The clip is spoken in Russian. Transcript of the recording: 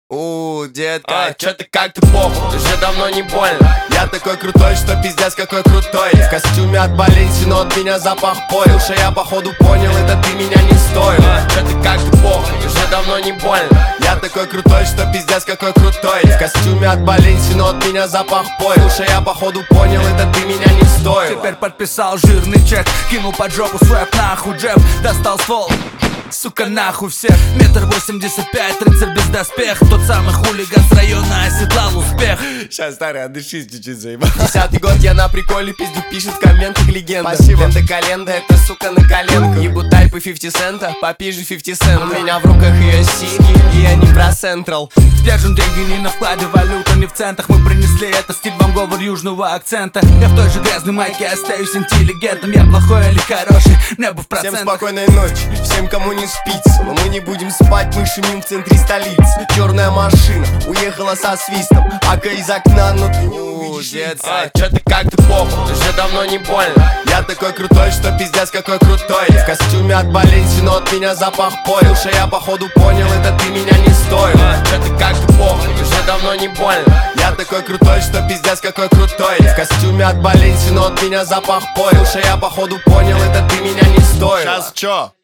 Детка, чё ты как ты похуй, уже давно не больно. Я такой крутой, что пиздец какой крутой. В костюме от Баленси, но от меня запах поил. Что я походу понял, это ты меня не стоил. Чё ты как ты похуй, уже давно не больно. Я такой крутой, что пиздец какой крутой. В костюме от Баленси, но от меня запах поил. Что я походу понял, это ты меня не стоил. Теперь подписал жирный чек, кинул под жопу свэп, нахуй джеб, достал ствол. Сука, нахуй всех. 1,85 м, рыцарь без доспех. Тот самый хулиган с района оседлал успех. Сейчас, старый, отдышись чуть-чуть, заебал. 10-й год, я на приколе пиздю, пишет комменты легенда. Спасибо. Ленда календа, это сука на коленку. Ебу тайпы 50 цента, попизжу 50 цент. У меня в руках ее сиськи, и они про Централ. Держим деньги не на вкладе, валюта не в центах. Мы принесли это стиль вам говор южного акцента. Я в той же грязной майке остаюсь интеллигентом. Я плохой или хороший, небо в процентах. Всем спокойной ночи, всем кому не спится. Но мы не будем спать, мы шумим в центре столицы. Черная машина уехала со свистом, ака из окна, но ты не увидишь лица. Чё ты как ты похуй, уже давно не больно. Я такой крутой, что пиздец какой крутой. В костюме от Баленси, но от меня запах поил. Что я походу понял, это ты меня не стоил. Чё ты как ты похуй, уже давно не больно. Я такой крутой, что пиздец какой крутой. В костюме от Баленси, но от меня запах поил. Что я походу понял, это ты меня не стоил. Сейчас чё?